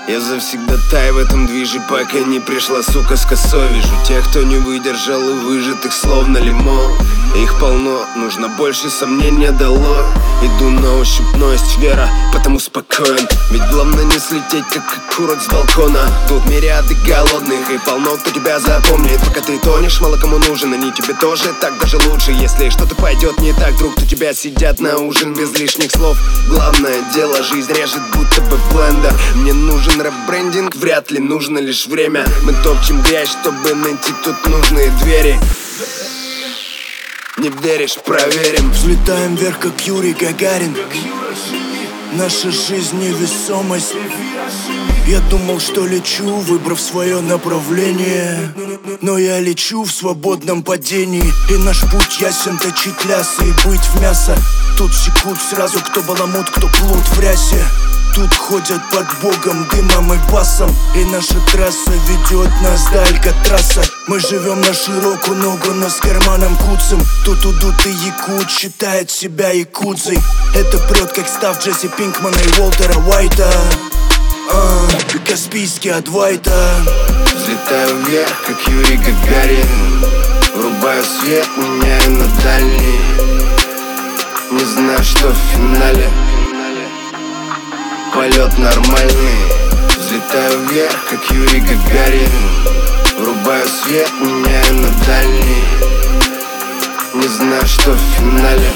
Я завсегдатай в этом движе, пока не пришла сука с косой. Вижу тех, кто не выдержал и выжатых словно лимон. Их полно, нужно больше, сомнения дало. Иду на ощупь, но есть вера, потому спокоен. Ведь главное не слететь, как урод с балкона. Тут мириады голодных и полно кто тебя запомнит. Пока ты тонешь, мало кому нужен, они тебе тоже так даже лучше. Если что-то пойдет не так, вдруг, то тебя сидят на ужин без лишних слов. Главное дело, жизнь режет будто бы блендер. Мне нужен ребрендинг, вряд ли нужно лишь время. Мы топчем грязь, чтобы найти тут нужные двери. Не веришь, проверим. Взлетаем вверх, как Юрий Гагарин. Наша жизнь невесомость. Я думал, что лечу, выбрав свое направление. Но я лечу в свободном падении. И наш путь ясен, точить лясы и быть в мясо. Тут секут сразу, кто баламут, кто плут в рясе. Тут ходят под богом, дымом и басом. И наша трасса ведет нас до Алькатраса. Мы живем на широкую ногу, но с карманом куцем. Тут удутый якут считает себя якудзой. Это прет, как став Джесси Пинкмана и Уолтера Уайта. Каспийский от Вайта. Взлетаю вверх, как Юрий Гагарин. Врубаю свет, меняю на дальний. Не знаю, что в финале. Полет нормальный. Взлетаю вверх, как Юрий Гагарин. Врубаю свет, меняю на дальний. Не знаю, что в финале.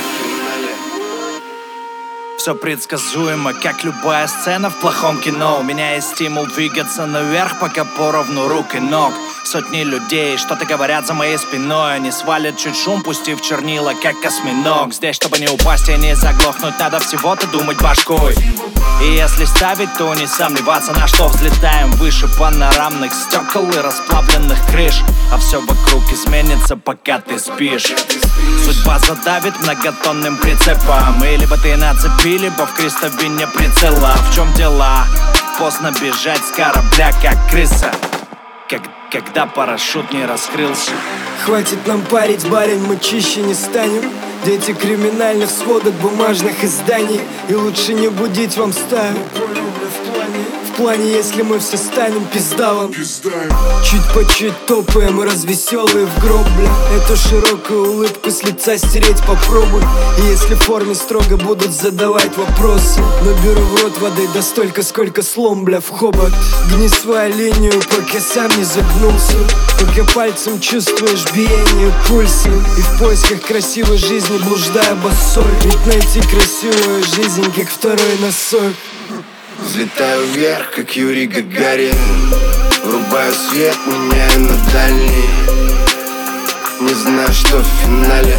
Все предсказуемо, как любая сцена в плохом кино. У меня есть стимул двигаться наверх, пока поровну рук и ног. Сотни людей что-то говорят за моей спиной. Они свалят чуть шум, пустив чернила, как осьминог. Здесь, чтобы не упасть и не заглохнуть, надо всего-то думать башкой. И если ставить, то не сомневаться, на что взлетаем выше панорамных стекол и расплавленных крыш. А все вокруг изменится, пока ты спишь. Судьба задавит многотонным прицепом. И либо ты на цепи, либо в крестовине прицела. В чем дела? Поздно бежать с корабля, как крыса, когда парашют не раскрылся. Хватит нам парить, барин, мы чище не станем. Дети криминальных сводок бумажных изданий. И лучше не будить вам стаю. В плане, если мы все станем, пизда вам. Чуть по чуть топаем, развеселые в гроб, бля. Эту широкую улыбку с лица стереть попробуй. И если в форме строго будут задавать вопросы, наберу в рот воды да столько, сколько слом, бля, в хобот. Гни свою линию, пока сам не загнулся. Пока пальцем чувствуешь биение пульса. И в поисках красивой жизни блуждая босой. Ведь найти красивую жизнь, как второй носок. Взлетаю вверх, как Юрий Гагарин. Врубаю свет, меняю на дальний. Не знаю, что в финале.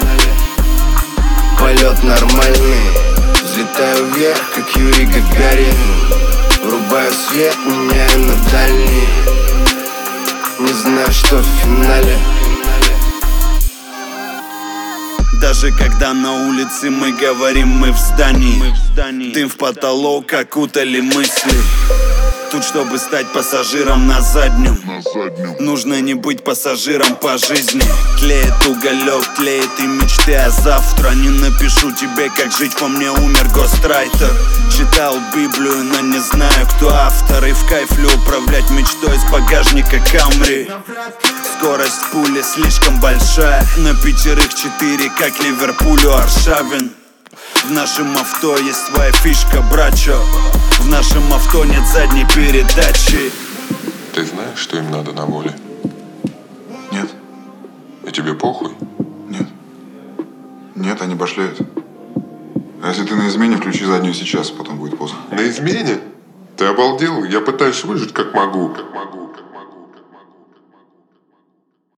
Полет нормальный. Взлетаю вверх, как Юрий Гагарин. Врубаю свет, меняю на дальний. Не знаю, что в финале. Даже когда на улице мы говорим, мы в здании. Дым в потолок, окутали мысли. Тут, чтобы стать пассажиром на заднем, нужно не быть пассажиром по жизни. Тлеет уголек, тлеет и мечты о завтра. Не напишу тебе, как жить, по мне умер гострайтер. Читал Библию, но не знаю, кто автор. И в кайф ли управлять мечтой с багажника Камри. Скорость пули слишком большая. На пятерых 4, как Ливерпулю Аршавин. В нашем авто есть своя фишка, брачо. В нашем авто нет задней передачи. Ты знаешь, что им надо на воле? Нет. И тебе похуй? Нет. Нет, они башляют. А если ты на измене, включи заднюю сейчас, потом будет поздно. На измене? Ты обалдел? Я пытаюсь выжить как могу.